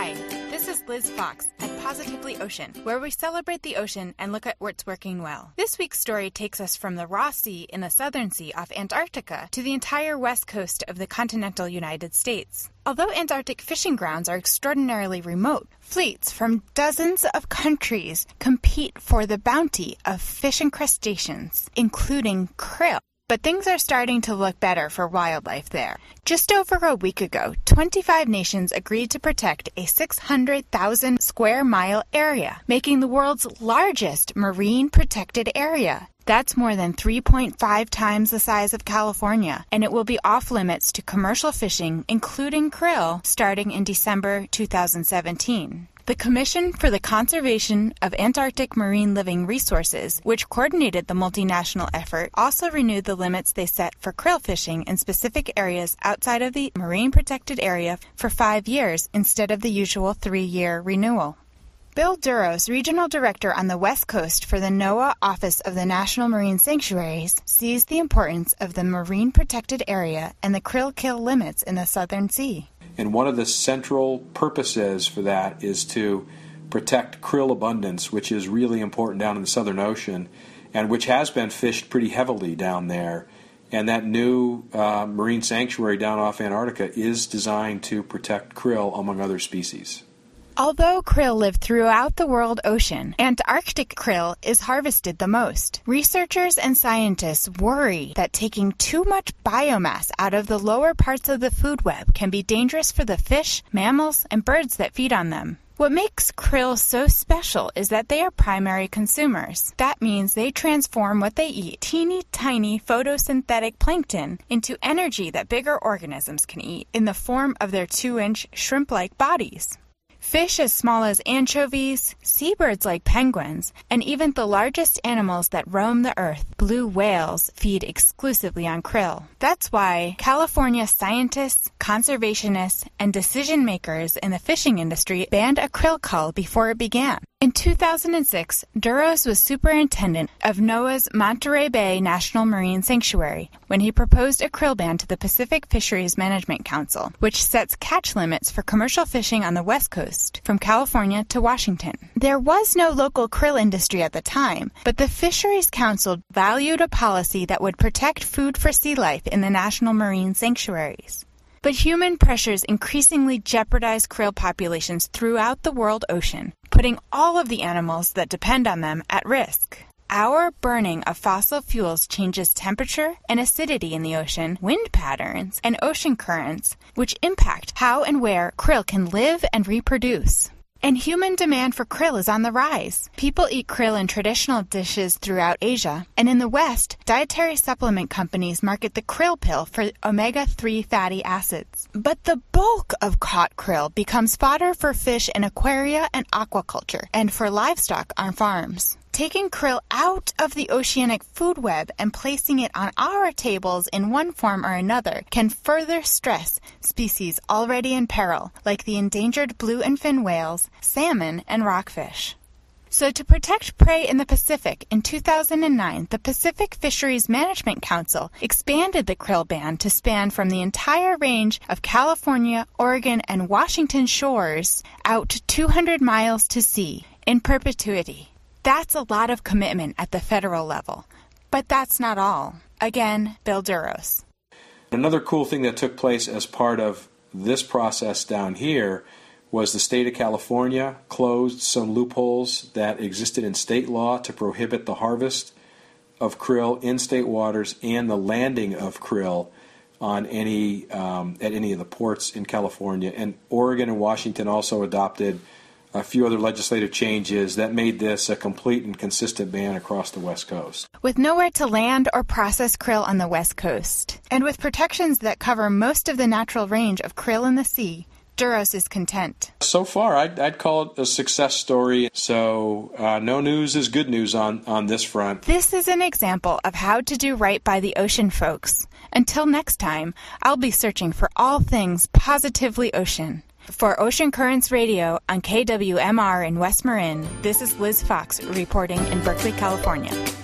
Hi, this is Liz Fox at Positively Ocean, where we celebrate the ocean and look at what's working well. This week's story takes us from the Ross Sea in the Southern Sea off Antarctica to the entire west coast of the continental United States. Although Antarctic fishing grounds are extraordinarily remote, fleets from dozens of countries compete for the bounty of fish and crustaceans, including krill. But things are starting to look better for wildlife there. Just over a week ago, 25 nations agreed to protect a 600,000 square mile area, making the world's largest marine protected area. That's more than 3.5 times the size of California, and it will be off limits to commercial fishing, including krill, starting in December 2017. The Commission for the Conservation of Antarctic Marine Living Resources, which coordinated the multinational effort, also renewed the limits they set for krill fishing in specific areas outside of the marine protected area for 5 years instead of the usual 3-year renewal. Bill Duros, Regional Director on the West Coast for the NOAA Office of the National Marine Sanctuaries, sees the importance of the marine protected area and the krill kill limits in the Southern Sea. And one of the central purposes for that is to protect krill abundance, which is really important down in the Southern Ocean, and which has been fished pretty heavily down there. And that new marine sanctuary down off Antarctica is designed to protect krill, among other species. Although krill live throughout the world ocean, Antarctic krill is harvested the most. Researchers and scientists worry that taking too much biomass out of the lower parts of the food web can be dangerous for the fish, mammals, and birds that feed on them. What makes krill so special is that they are primary consumers. That means they transform what they eat, teeny tiny photosynthetic plankton, into energy that bigger organisms can eat in the form of their 2-inch shrimp-like bodies. Fish as small as anchovies, seabirds like penguins, and even the largest animals that roam the earth, blue whales, feed exclusively on krill. That's why California scientists, conservationists, and decision makers in the fishing industry banned a krill cull before it began. In 2006, Duros was superintendent of NOAA's Monterey Bay National Marine Sanctuary when he proposed a krill ban to the Pacific Fisheries Management Council, which sets catch limits for commercial fishing on the West Coast, from California to Washington. There was no local krill industry at the time, but the Fisheries Council valued a policy that would protect food for sea life in the national marine sanctuaries. But human pressures increasingly jeopardize krill populations throughout the world ocean, putting all of the animals that depend on them at risk. Our burning of fossil fuels changes temperature and acidity in the ocean, wind patterns, and ocean currents, which impact how and where krill can live and reproduce. And human demand for krill is on the rise. People eat krill in traditional dishes throughout Asia, and in the West, dietary supplement companies market the krill pill for omega-3 fatty acids. But the bulk of caught krill becomes fodder for fish in aquaria and aquaculture, and for livestock on farms. Taking krill out of the oceanic food web and placing it on our tables in one form or another can further stress species already in peril, like the endangered blue and fin whales, salmon, and rockfish. So to protect prey in the Pacific, in 2009, the Pacific Fisheries Management Council expanded the krill ban to span from the entire range of California, Oregon, and Washington shores out 200 miles to sea in perpetuity. That's a lot of commitment at the federal level. But that's not all. Again, Bill Duros. Another cool thing that took place as part of this process down here was the state of California closed some loopholes that existed in state law to prohibit the harvest of krill in state waters and the landing of krill on any at any of the ports in California. And Oregon and Washington also adopted a few other legislative changes that made this a complete and consistent ban across the West Coast. With nowhere to land or process krill on the West Coast, and with protections that cover most of the natural range of krill in the sea, Duros is content. So far, I'd call it a success story. So no news is good news on this front. This is an example of how to do right by the ocean folks. Until next time, I'll be searching for all things positively ocean. For Ocean Currents Radio on KWMR in West Marin, this is Liz Fox reporting in Berkeley, California.